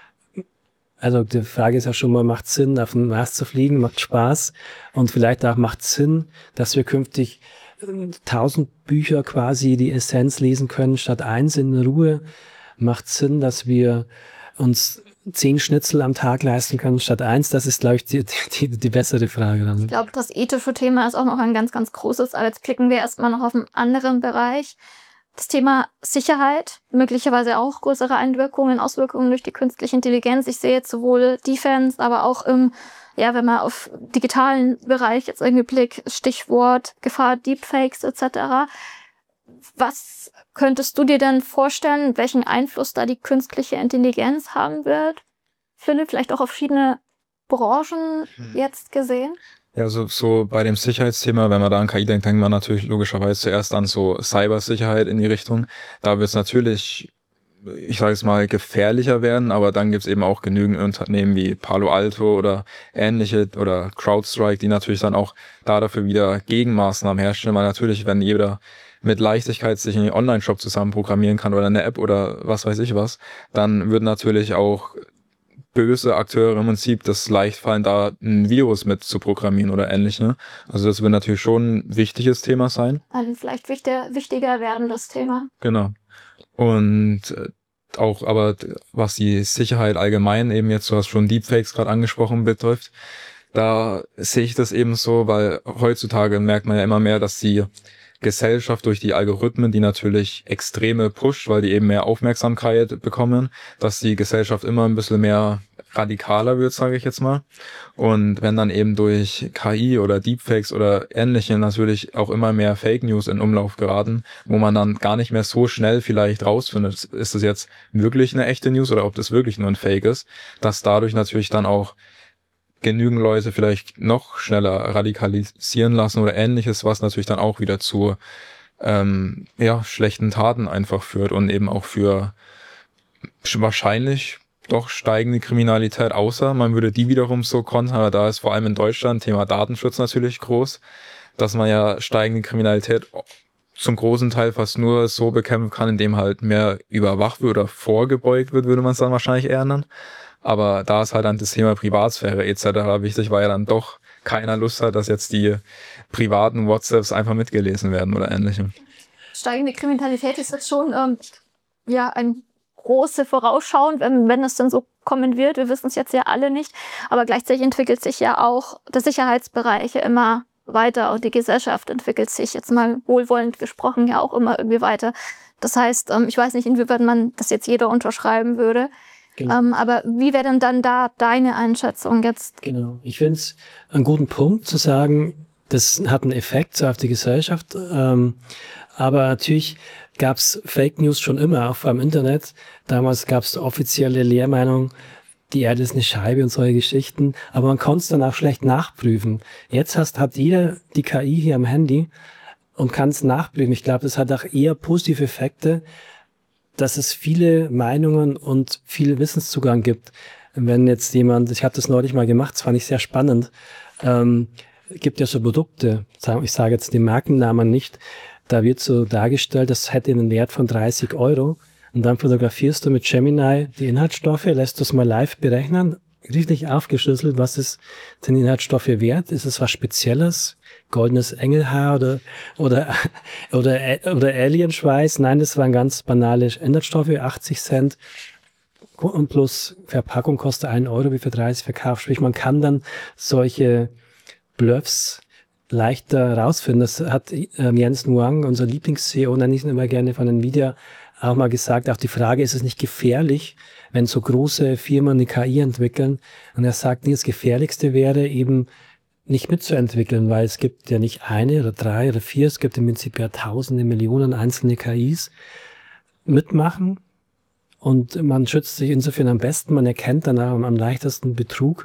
Also die Frage ist ja schon mal, macht Sinn, auf den Mars zu fliegen, macht Spaß und vielleicht auch macht Sinn, dass wir künftig tausend Bücher quasi die Essenz lesen können, statt eins in Ruhe. Macht Sinn, dass wir uns zehn Schnitzel am Tag leisten können, statt eins. Das ist, glaube ich, die, die, die bessere Frage. Dann.
Ich glaube, das ethische Thema ist auch noch ein ganz, ganz großes. Aber jetzt blicken wir erstmal noch auf einen anderen Bereich. Das Thema Sicherheit, möglicherweise auch größere Einwirkungen, Auswirkungen durch die künstliche Intelligenz. Ich sehe jetzt sowohl Defense, aber auch im, ja, wenn man auf digitalen Bereich jetzt irgendwie blickt, Stichwort Gefahr, Deepfakes et cetera. Was könntest du dir denn vorstellen, welchen Einfluss da die künstliche Intelligenz haben wird? Philipp, vielleicht auch auf verschiedene Branchen jetzt gesehen?
Ja, so, so bei dem Sicherheitsthema, wenn man da an K I denkt, denkt man natürlich logischerweise zuerst an so Cybersicherheit in die Richtung. Da wird es natürlich, ich sage es mal, gefährlicher werden, aber dann gibt es eben auch genügend Unternehmen wie Palo Alto oder ähnliche oder CrowdStrike, die natürlich dann auch da dafür wieder Gegenmaßnahmen herstellen, weil natürlich, wenn jeder mit Leichtigkeit sich einen Online-Shop zusammen programmieren kann oder eine App oder was weiß ich was, dann wird natürlich auch böse Akteure im Prinzip das leicht fallen, da ein Virus mit zu programmieren oder ähnlich. Ne? Also das wird natürlich schon ein wichtiges Thema sein.
Ein vielleicht wichtiger, wichtiger werdendes Thema.
Genau. Und auch aber was die Sicherheit allgemein eben jetzt, du hast schon Deepfakes gerade angesprochen, betrifft, da sehe ich das eben so, weil heutzutage merkt man ja immer mehr, dass die Gesellschaft durch die Algorithmen, die natürlich extreme pusht, weil die eben mehr Aufmerksamkeit bekommen, dass die Gesellschaft immer ein bisschen mehr radikaler wird, sage ich jetzt mal. Und wenn dann eben durch K I oder Deepfakes oder ähnliche natürlich auch immer mehr Fake News in Umlauf geraten, wo man dann gar nicht mehr so schnell vielleicht rausfindet, ist das jetzt wirklich eine echte News oder ob das wirklich nur ein Fake ist, dass dadurch natürlich dann auch genügend Leute vielleicht noch schneller radikalisieren lassen oder ähnliches, was natürlich dann auch wieder zu ähm, ja schlechten Taten einfach führt und eben auch für wahrscheinlich doch steigende Kriminalität, außer man würde die wiederum so kontern, aber da ist vor allem in Deutschland Thema Datenschutz natürlich groß, dass man ja steigende Kriminalität zum großen Teil fast nur so bekämpfen kann, indem halt mehr überwacht wird oder vorgebeugt wird, würde man es dann wahrscheinlich eher nennen. Aber da ist halt dann das Thema Privatsphäre et cetera wichtig, weil ja dann doch keiner Lust hat, dass jetzt die privaten WhatsApps einfach mitgelesen werden oder ähnlichem.
Steigende Kriminalität ist jetzt schon ähm, ja ein große Vorausschauen, wenn, wenn es dann so kommen wird. Wir wissen es jetzt ja alle nicht. Aber gleichzeitig entwickelt sich ja auch der Sicherheitsbereich ja immer weiter und die Gesellschaft entwickelt sich, jetzt mal wohlwollend gesprochen, ja auch immer irgendwie weiter. Das heißt, ähm, ich weiß nicht, inwieweit man das jetzt jeder unterschreiben würde. Genau. Ähm, aber wie wäre denn dann da deine Einschätzung jetzt?
Genau, ich finde es einen guten Punkt zu sagen, das hat einen Effekt so auf die Gesellschaft. Ähm, aber natürlich gab es Fake News schon immer, auch vor dem Internet. Damals gab es offizielle Lehrmeinung, die Erde ist eine Scheibe und solche Geschichten. Aber man konnte es dann auch schlecht nachprüfen. Jetzt hast, hat jeder die K I hier am Handy und kann es nachprüfen. Ich glaube, das hat auch eher positive Effekte, dass es viele Meinungen und viel Wissenszugang gibt. Wenn jetzt jemand, ich habe das neulich mal gemacht, das fand ich sehr spannend, ähm, gibt ja so Produkte, ich sage jetzt den Markennamen nicht, da wird so dargestellt, das hätte einen Wert von dreißig Euro und dann fotografierst du mit Gemini die Inhaltsstoffe, lässt das mal live berechnen, richtig aufgeschlüsselt, was ist den Inhaltsstoffe wert, ist es was Spezielles, goldenes Engelhaar oder oder oder oder Alienschweiß, nein, das waren ganz banale Inhaltsstoffe, achtzig Cent und plus Verpackung kostet einen Euro, wie für dreißig verkauft, sprich man kann dann solche Bluffs leichter rausfinden. Das hat ähm, Jens Nguyen, unser Lieblings-C E O, nenne ich ihn immer gerne, von Nvidia auch mal gesagt, auch die Frage, ist es nicht gefährlich, wenn so große Firmen eine K I entwickeln? Und er sagt, nee, das Gefährlichste wäre eben nicht mitzuentwickeln, weil es gibt ja nicht eine oder drei oder vier, es gibt im Prinzip ja tausende, Millionen einzelne K Is. Mitmachen und man schützt sich insofern am besten, man erkennt dann am, am leichtesten Betrug.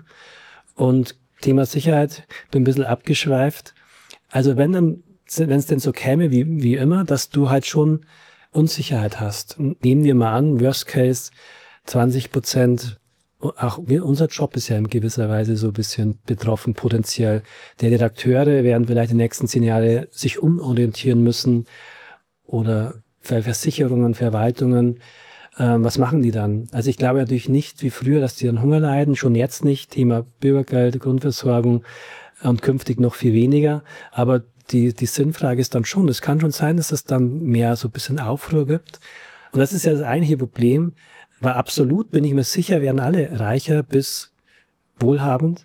Und Thema Sicherheit, bin ein bisschen abgeschweift. Also wenn dann, wenn es denn so käme wie, wie immer, dass du halt schon Unsicherheit hast. Nehmen wir mal an, Worst Case, zwanzig Prozent, auch wir, unser Job ist ja in gewisser Weise so ein bisschen betroffen potenziell. Der Redakteure werden vielleicht die nächsten zehn Jahre sich umorientieren müssen oder Versicherungen, Verwaltungen. Ähm, was machen die dann? Also ich glaube natürlich nicht wie früher, dass die dann Hunger leiden, schon jetzt nicht, Thema Bürgergeld, Grundversorgung und künftig noch viel weniger. Aber die, die Sinnfrage ist dann schon, es kann schon sein, dass es dann mehr so ein bisschen Aufruhr gibt. Und das ist ja das eigentliche Problem, weil absolut, bin ich mir sicher, werden alle reicher bis wohlhabend.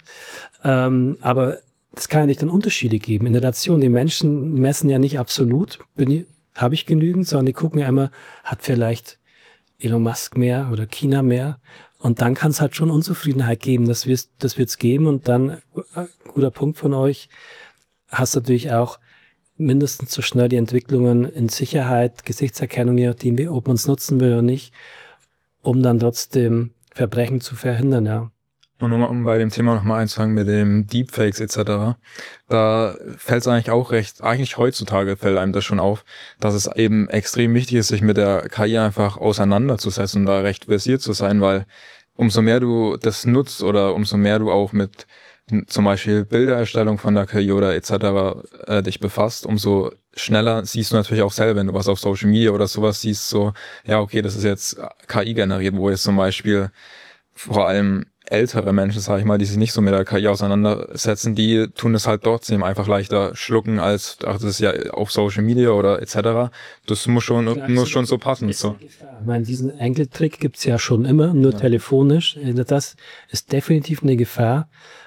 Ähm, aber es kann ja nicht dann Unterschiede geben in der Nation. Die Menschen messen ja nicht absolut, bin ich, habe ich genügend, sondern die gucken ja immer, hat vielleicht Elon Musk mehr oder China mehr. Und dann kann es halt schon Unzufriedenheit geben, das wird das wird's geben. Und dann, äh, guter Punkt von euch, hast du natürlich auch mindestens so schnell die Entwicklungen in Sicherheit, Gesichtserkennung, je nachdem, ob man es nutzen will oder nicht, um dann trotzdem Verbrechen zu verhindern, ja.
Und um, um bei dem Thema nochmal einzufangen mit dem Deepfakes et cetera, da fällt es eigentlich auch recht, eigentlich heutzutage fällt einem das schon auf, dass es eben extrem wichtig ist, sich mit der K I einfach auseinanderzusetzen und da recht versiert zu sein, weil umso mehr du das nutzt oder umso mehr du auch mit zum Beispiel Bildererstellung von der K I oder et cetera äh, dich befasst, umso schneller siehst du natürlich auch selber, wenn du was auf Social Media oder sowas siehst, so, ja okay, das ist jetzt K I generiert, wo jetzt zum Beispiel vor allem ältere Menschen, sag ich mal, die sich nicht so mit der K I auseinandersetzen, die tun es halt trotzdem einfach leichter schlucken als, ach, das ist ja auf Social Media oder et cetera. Das muss schon, ja, muss schon so passen. So.
Ich meine, diesen Enkeltrick gibt's ja schon immer, nur ja. telefonisch. Das ist definitiv eine Gefahr.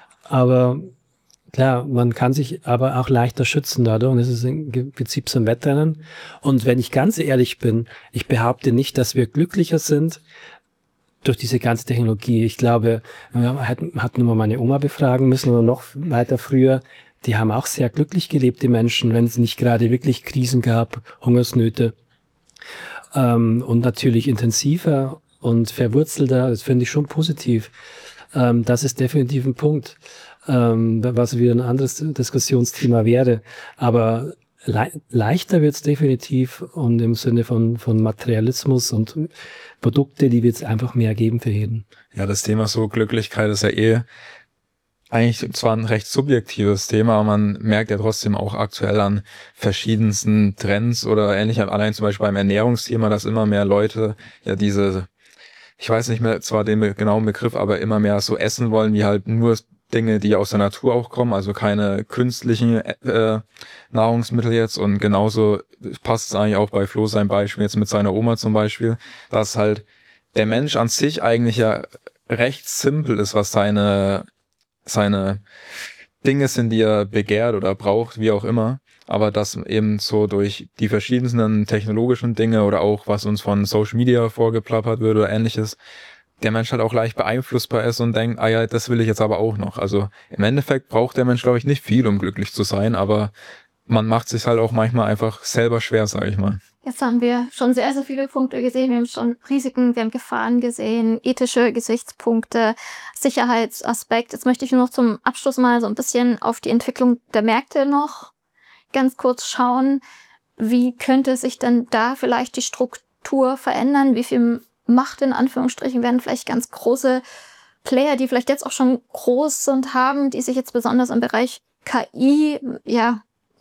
Aber klar, man kann sich aber auch leichter schützen dadurch. Und es ist im Prinzip so ein Wettrennen. Und wenn ich ganz ehrlich bin, ich behaupte nicht, dass wir glücklicher sind durch diese ganze Technologie. Ich glaube, wir hatten, hatten immer meine Oma befragen müssen oder noch weiter früher. Die haben auch sehr glücklich gelebt, die Menschen, wenn es nicht gerade wirklich Krisen gab, Hungersnöte. Ähm, und natürlich intensiver und verwurzelter, das finde ich schon positiv. Ähm, das ist definitiv ein Punkt, ähm, was wieder ein anderes Diskussionsthema wäre. Aber le leichter wird es definitiv und im Sinne von, von Materialismus und Produkte, die wird es einfach mehr geben für jeden.
Ja, das Thema so Glücklichkeit ist ja eh eigentlich zwar ein recht subjektives Thema, aber man merkt ja trotzdem auch aktuell an verschiedensten Trends oder ähnlich, allein zum Beispiel beim Ernährungsthema, dass immer mehr Leute ja diese, ich weiß nicht mehr zwar den genauen Begriff, aber immer mehr so essen wollen, wie halt nur Dinge, die aus der Natur auch kommen, also keine künstlichen äh, Nahrungsmittel jetzt. Und genauso passt es eigentlich auch bei Flo sein Beispiel jetzt mit seiner Oma zum Beispiel, dass halt der Mensch an sich eigentlich ja recht simpel ist, was seine seine Dinge sind, die er begehrt oder braucht, wie auch immer. Aber dass eben so durch die verschiedensten technologischen Dinge oder auch was uns von Social Media vorgeplappert wird oder ähnliches, der Mensch halt auch leicht beeinflussbar ist und denkt, ah ja, das will ich jetzt aber auch noch. Also im Endeffekt braucht der Mensch, glaube ich, nicht viel, um glücklich zu sein, aber man macht sich halt auch manchmal einfach selber schwer, sage ich mal.
Jetzt haben wir schon sehr, sehr viele Punkte gesehen. Wir haben schon Risiken, wir haben Gefahren gesehen, ethische Gesichtspunkte, Sicherheitsaspekt. Jetzt möchte ich noch zum Abschluss mal so ein bisschen auf die Entwicklung der Märkte noch ganz kurz schauen. Wie könnte sich denn da vielleicht die Struktur verändern? Wie viel Macht in Anführungsstrichen werden vielleicht ganz große Player, die vielleicht jetzt auch schon groß sind, haben, die sich jetzt besonders im Bereich K I ja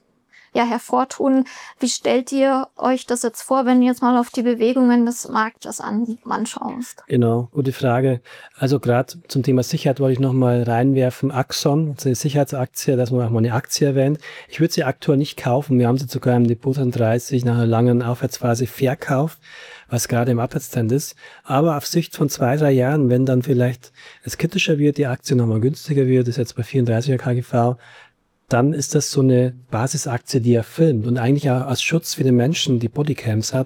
ja hervortun. Wie stellt ihr euch das jetzt vor, wenn du jetzt mal auf die Bewegungen des Marktes an, anschaust?
Genau, gute Frage. Also gerade zum Thema Sicherheit wollte ich noch mal reinwerfen. Axon, eine Sicherheitsaktie, dass man auch mal eine Aktie erwähnt. Ich würde sie aktuell nicht kaufen. Wir haben sie sogar im Depot dreißig nach einer langen Aufwärtsphase verkauft, was gerade im Abwärtstrend ist. Aber auf Sicht von zwei, drei Jahren, wenn dann vielleicht es kritischer wird, die Aktie nochmal günstiger wird, ist jetzt bei vierunddreißiger K G V, dann ist das so eine Basisaktie, die er filmt und eigentlich auch als Schutz für den Menschen, die Bodycams hat,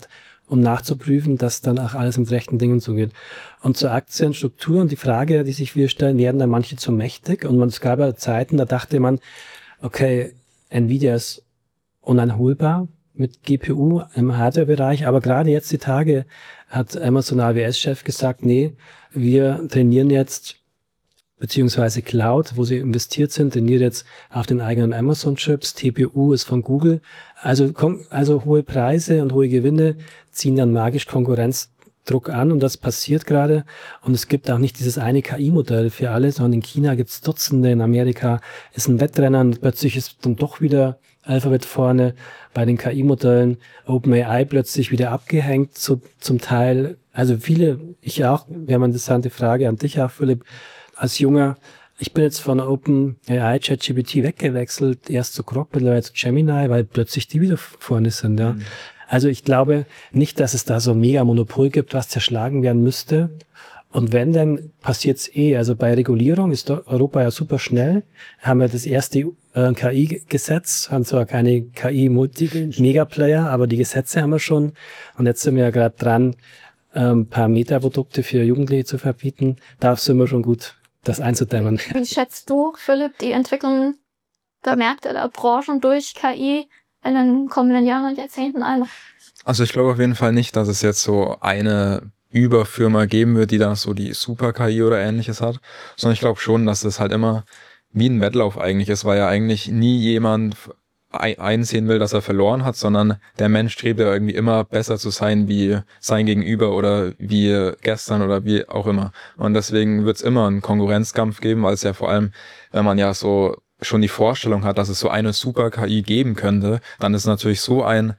um nachzuprüfen, dass dann auch alles mit rechten Dingen zugeht. Und zur Aktienstruktur und die Frage, die sich wir stellen, werden da manche zu mächtig? Und es gab ja Zeiten, da dachte man, okay, Nvidia ist uneinholbar mit G P U im Hardware-Bereich, aber gerade jetzt die Tage hat Amazon A W S-Chef gesagt, nee, wir trainieren jetzt beziehungsweise Cloud, wo sie investiert sind, trainiert jetzt auf den eigenen Amazon-Chips, T P U ist von Google. Also, also hohe Preise und hohe Gewinne ziehen dann magisch Konkurrenzdruck an und das passiert gerade. Und es gibt auch nicht dieses eine K I-Modell für alle, sondern in China gibt es Dutzende, in Amerika ist ein Wettrennen und plötzlich ist dann doch wieder Alphabet vorne bei den K I-Modellen, OpenAI plötzlich wieder abgehängt zu, zum Teil. Also viele, ich auch, wir haben eine interessante Frage an dich auch, Philipp, als Junger, ich bin jetzt von OpenAI, ChatGPT weggewechselt, erst zu Grok, mittlerweile zu Gemini, weil plötzlich die wieder vorne sind. Ja. Mhm. Also ich glaube nicht, dass es da so ein Mega-Monopol gibt, was zerschlagen werden müsste. Und wenn, dann passiert's eh. Also bei Regulierung ist Europa ja super schnell. Haben wir das erste äh, K I-Gesetz, haben zwar keine K I-Megaplayer, aber die Gesetze haben wir schon. Und jetzt sind wir ja gerade dran, ein paar Meta-Produkte für Jugendliche zu verbieten. Da sind wir schon gut, das einzudämmen.
Wie schätzt du, Philipp, die Entwicklung der Märkte, der Branchen durch K I in den kommenden Jahren und Jahrzehnten ein?
Also ich glaube auf jeden Fall nicht, dass es jetzt so eine Überfirma geben wird, die dann so die Super-K I oder ähnliches hat, sondern ich glaube schon, dass es halt immer wie ein Wettlauf eigentlich ist, weil ja eigentlich nie jemand einsehen will, dass er verloren hat, sondern der Mensch strebt ja irgendwie immer besser zu sein wie sein Gegenüber oder wie gestern oder wie auch immer. Und deswegen wird es immer einen Konkurrenzkampf geben, weil es ja vor allem, wenn man ja so schon die Vorstellung hat, dass es so eine Super-K I geben könnte, dann ist natürlich so ein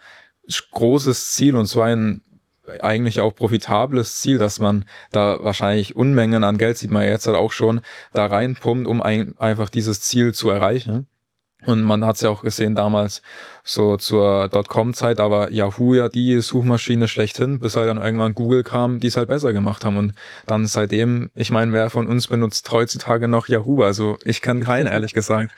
großes Ziel und so ein eigentlich auch profitables Ziel, dass man da wahrscheinlich Unmengen an Geld, sieht man jetzt halt auch schon, da reinpumpt, um ein, einfach dieses Ziel zu erreichen. Und man hat es ja auch gesehen damals, so zur Dotcom-Zeit, da war Yahoo ja die Suchmaschine schlechthin, bis halt dann irgendwann Google kam, die es halt besser gemacht haben. Und dann seitdem, ich meine, wer von uns benutzt heutzutage noch Yahoo? Also ich kann keinen, ehrlich gesagt.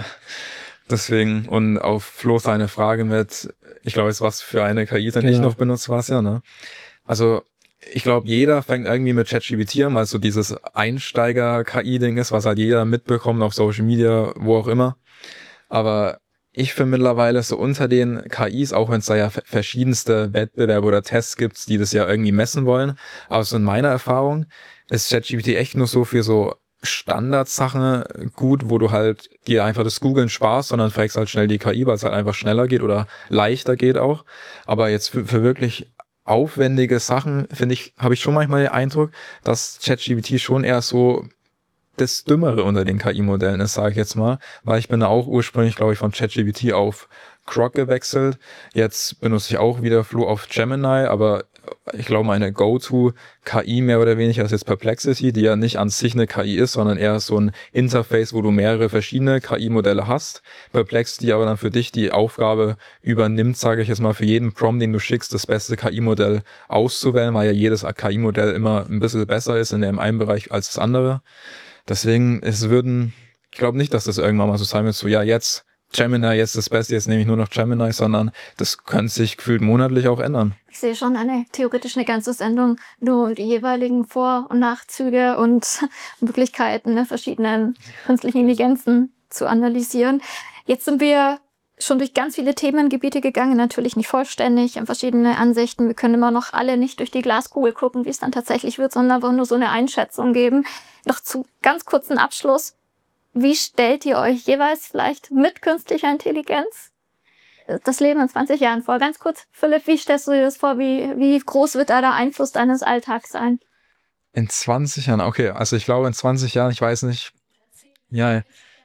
Deswegen, und auf Flo seine Frage mit, ich glaube, jetzt was für eine K I denn genau. Ich noch benutzt, war es ja, ne? Also ich glaube, jeder fängt irgendwie mit ChatGPT an, weil so dieses Einsteiger-K I-Ding ist, was halt jeder mitbekommt auf Social Media, wo auch immer. Aber ich finde mittlerweile so unter den K Is, auch wenn es da ja verschiedenste Wettbewerbe oder Tests gibt, die das ja irgendwie messen wollen, aber so in meiner Erfahrung ist ChatGPT echt nur so für so Standardsachen gut, wo du halt dir einfach das Googlen sparst, sondern fragst halt schnell die K I, weil es halt einfach schneller geht oder leichter geht auch. Aber jetzt für, für wirklich aufwendige Sachen, finde ich, habe ich schon manchmal den Eindruck, dass ChatGPT schon eher so das Dümmere unter den K I-Modellen ist, sage ich jetzt mal, weil ich bin da auch ursprünglich, glaube ich, von ChatGPT auf Grok gewechselt. Jetzt benutze ich auch wieder Flo auf Gemini, aber ich glaube, meine Go-To-K I mehr oder weniger ist jetzt Perplexity, die ja nicht an sich eine K I ist, sondern eher so ein Interface, wo du mehrere verschiedene K I-Modelle hast. Perplexity aber dann für dich die Aufgabe übernimmt, sage ich jetzt mal, für jeden Prompt, den du schickst, das beste K I-Modell auszuwählen, weil ja jedes K I-Modell immer ein bisschen besser ist in dem einen Bereich als das andere. Deswegen, es würden, ich glaube nicht, dass das irgendwann mal so sein wird, so ja, jetzt Gemini, jetzt das Beste, jetzt nehme ich nur noch Gemini, sondern das könnte sich gefühlt monatlich auch ändern.
Ich sehe schon eine theoretisch eine ganze Sendung, nur die jeweiligen Vor- und Nachzüge und Möglichkeiten der verschiedenen künstlichen Intelligenzen zu analysieren. Jetzt sind wir schon durch ganz viele Themengebiete gegangen, natürlich nicht vollständig, in verschiedene Ansichten. Wir können immer noch alle nicht durch die Glaskugel gucken, wie es dann tatsächlich wird, sondern einfach nur so eine Einschätzung geben. Noch zu ganz kurzen Abschluss. Wie stellt ihr euch jeweils vielleicht mit künstlicher Intelligenz das Leben in zwanzig Jahren vor? Ganz kurz, Philipp, wie stellst du dir das vor? Wie, wie groß wird da der Einfluss deines Alltags sein?
In zwanzig Jahren, okay, also ich glaube in zwanzig Jahren, ich weiß nicht, ja,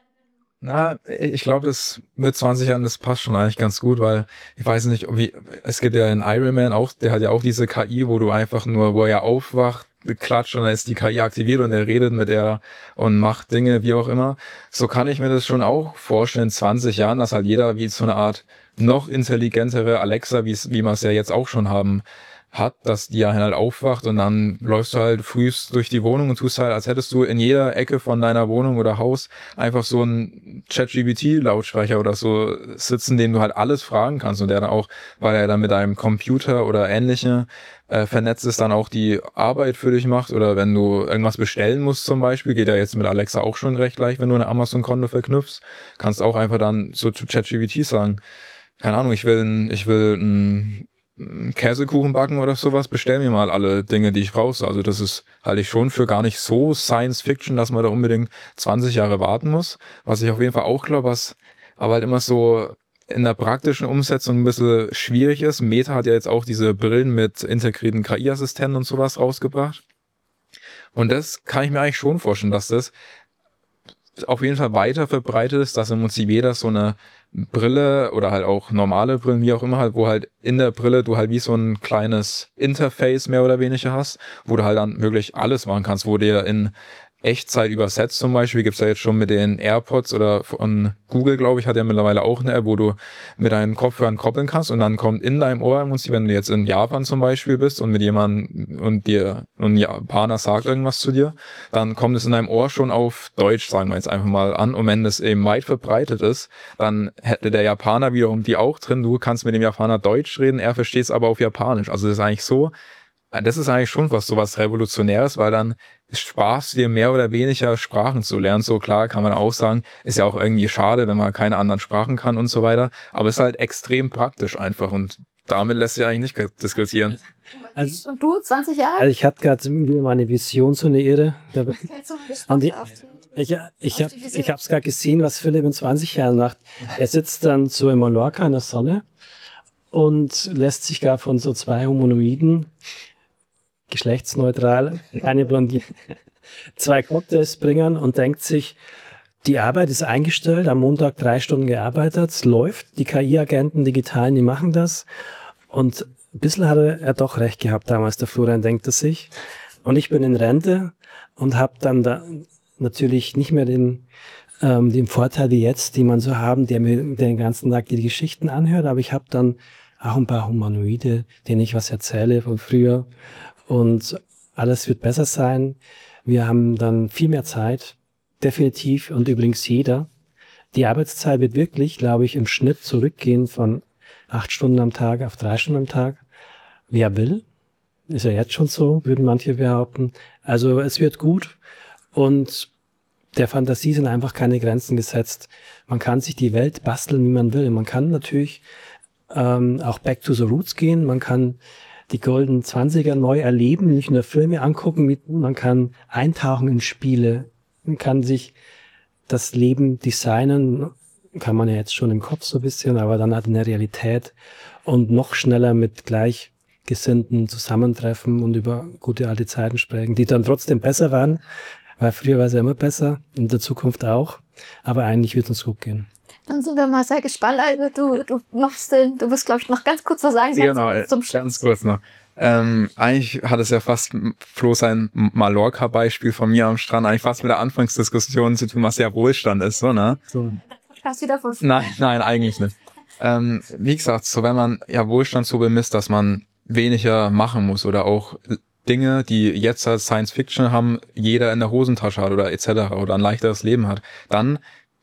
na, ich glaube, das mit zwanzig Jahren, das passt schon eigentlich ganz gut, weil ich weiß nicht, wie, es gibt ja in Iron Man auch, der hat ja auch diese K I, wo du einfach nur, wo er aufwacht, klatscht und dann ist die K I aktiviert und er redet mit der und macht Dinge, wie auch immer. So kann ich mir das schon auch vorstellen, in zwanzig Jahren, dass halt jeder wie so eine Art noch intelligentere Alexa, wie wie wir es ja jetzt auch schon haben, hat, dass die halt aufwacht und dann läufst du halt frühst durch die Wohnung und tust halt, als hättest du in jeder Ecke von deiner Wohnung oder Haus einfach so einen ChatGPT-Lautsprecher oder so sitzen, den du halt alles fragen kannst und der dann auch, weil er dann mit einem Computer oder ähnliche äh, vernetzt ist, dann auch die Arbeit für dich macht oder wenn du irgendwas bestellen musst zum Beispiel, geht ja jetzt mit Alexa auch schon recht leicht, wenn du eine Amazon-Konto verknüpfst, kannst auch einfach dann so zu ChatGPT sagen, keine Ahnung, ich will ein, ich will ein Käsekuchen backen oder sowas, bestell mir mal alle Dinge, die ich brauche. Also das ist, halte ich schon für gar nicht so Science Fiction, dass man da unbedingt zwanzig Jahre warten muss. Was ich auf jeden Fall auch glaube, was aber halt immer so in der praktischen Umsetzung ein bisschen schwierig ist. Meta hat ja jetzt auch diese Brillen mit integrierten K I-Assistenten und sowas rausgebracht. Und das kann ich mir eigentlich schon vorstellen, dass das auf jeden Fall weiter verbreitet ist, dass im Prinzip jeder so eine Brille oder halt auch normale Brillen, wie auch immer halt, wo halt in der Brille du halt wie so ein kleines Interface mehr oder weniger hast, wo du halt dann wirklich alles machen kannst, wo dir in Echtzeit übersetzt zum Beispiel, gibt's ja jetzt schon mit den AirPods oder von Google, glaube ich, hat ja mittlerweile auch eine App, wo du mit deinen Kopfhörern koppeln kannst und dann kommt in deinem Ohr, wenn du jetzt in Japan zum Beispiel bist und mit jemandem und dir ein Japaner sagt irgendwas zu dir, dann kommt es in deinem Ohr schon auf Deutsch, sagen wir jetzt einfach mal an, und wenn das eben weit verbreitet ist, dann hätte der Japaner wiederum die auch drin, du kannst mit dem Japaner Deutsch reden, er versteht es aber auf Japanisch, also das ist eigentlich so, das ist eigentlich schon was, sowas Revolutionäres, weil dann sparst du dir mehr oder weniger Sprachen zu lernen. So klar kann man auch sagen, ist ja auch irgendwie schade, wenn man keine anderen Sprachen kann und so weiter. Aber es ist halt extrem praktisch einfach und damit lässt sich eigentlich nicht diskutieren.
Also, und du, zwanzig Jahre?
Also ich hatte gerade meine Vision, so eine Irre. Und die, ich ich habe ich hab's gerade gesehen, was Philipp in zwanzig Jahren macht. Er sitzt dann so in Mallorca in der Sonne und lässt sich gar von so zwei Humanoiden geschlechtsneutral, keine Blondine, zwei Cocktails bringen und denkt sich, die Arbeit ist eingestellt, am Montag drei Stunden gearbeitet, es läuft, die K I-Agenten, Digitalen, die machen das und ein bisschen hat er, er doch recht gehabt damals, der Florian denkt es sich und ich bin in Rente und habe dann da natürlich nicht mehr den, ähm, den Vorteil wie jetzt, den man so haben, der mir den ganzen Tag die Geschichten anhört, aber ich habe dann auch ein paar Humanoide, denen ich was erzähle von früher. Und alles wird besser sein. Wir haben dann viel mehr Zeit, definitiv. Und übrigens jeder. Die Arbeitszeit wird wirklich, glaube ich, im Schnitt zurückgehen von acht Stunden am Tag auf drei Stunden am Tag. Wer will, ist ja jetzt schon so, würden manche behaupten. Also es wird gut und der Fantasie sind einfach keine Grenzen gesetzt. Man kann sich die Welt basteln, wie man will. Man kann natürlich ähm, auch back to the roots gehen. Man kann die goldenen Zwanziger neu erleben, nicht nur Filme angucken, man kann eintauchen in Spiele, man kann sich das Leben designen, kann man ja jetzt schon im Kopf so ein bisschen, aber dann halt in der Realität und noch schneller mit Gleichgesinnten zusammentreffen und über gute alte Zeiten sprechen, die dann trotzdem besser waren, weil früher war es ja immer besser, in der Zukunft auch, aber eigentlich wird es uns gut gehen.
Dann sind wir mal sehr gespannt. Also du, du machst den, du wirst, glaube ich, noch ganz kurz was sagen.
Genau, zum Schluss. Ganz kurz noch. Ähm, eigentlich hat es ja fast Flo sein Mallorca-Beispiel von mir am Strand eigentlich fast mit der Anfangsdiskussion zu tun, was ja Wohlstand ist, so, ne?
So.
Hast du davon?
Nein, nein, eigentlich nicht. Ähm, wie gesagt, so wenn man ja Wohlstand so bemisst, dass man weniger machen muss oder auch Dinge, die jetzt als Science Fiction haben, jeder in der Hosentasche hat oder et cetera oder ein leichteres Leben hat, dann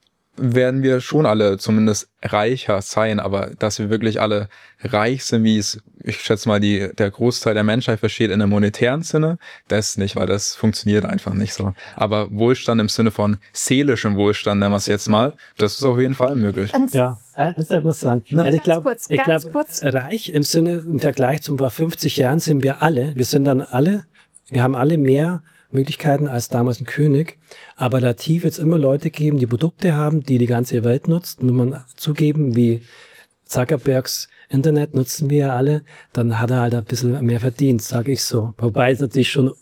werden wir schon alle zumindest reicher sein, aber dass wir wirklich alle reich sind, wie es, ich schätze mal, die der Großteil der Menschheit versteht in einem monetären Sinne, das nicht, weil das funktioniert einfach nicht so. Aber Wohlstand im Sinne von seelischem Wohlstand, nennen wir es jetzt mal, das ist auf jeden Fall möglich.
Ja, das ist interessant.
Ja,
ich glaube, ich
ganz
glaub,
kurz.
reich im Sinne, im Vergleich zu vor fünfzig Jahren sind wir alle, wir sind dann alle, wir haben alle mehr Möglichkeiten als damals ein König, aber nativ wird es immer Leute geben, die Produkte haben, die die ganze Welt nutzt. Muss man zugeben, wie Zuckerbergs Internet nutzen wir ja alle, dann hat er halt ein bisschen mehr verdient, sage ich so. Wobei es natürlich schon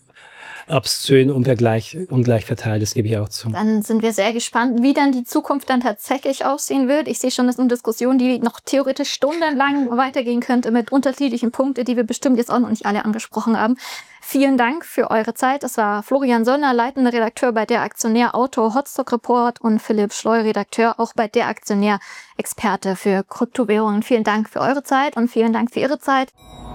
obszön ungleich, ungleich verteilt ist, gebe ich auch zu.
Dann sind wir sehr gespannt, wie dann die Zukunft dann tatsächlich aussehen wird. Ich sehe schon, das ist eine Diskussion, die noch theoretisch stundenlang weitergehen könnte mit unterschiedlichen Punkten, die wir bestimmt jetzt auch noch nicht alle angesprochen haben. Vielen Dank für eure Zeit. Das war Florian Sonner, leitender Redakteur bei Der Aktionär, Autor Hotstock Report und Philipp Schleu, Redakteur auch bei Der Aktionär, Experte für Kryptowährungen. Vielen Dank für eure Zeit und vielen Dank für Ihre Zeit.